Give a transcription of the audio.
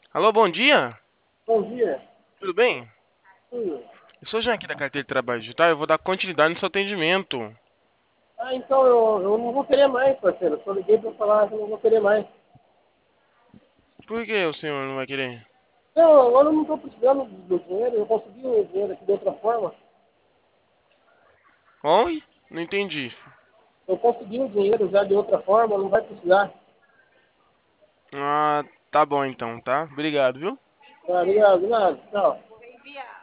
Alô, bom dia. Bom dia. Tudo bem? Tudo. Eu sou o Jean aqui da carteira de trabalho digital. Eu vou dar continuidade no seu atendimento. Então eu não vou querer mais, parceiro. Só liguei pra falar que eu não vou querer mais. Por que o senhor não vai querer? Não, agora eu não tô precisando do dinheiro. Eu consegui o dinheiro aqui de outra forma. Oi? Não entendi. Eu consegui o dinheiro já de outra forma, não vai precisar. Ah, tá bom então, tá? Obrigado, viu? Obrigado, nada. Tchau.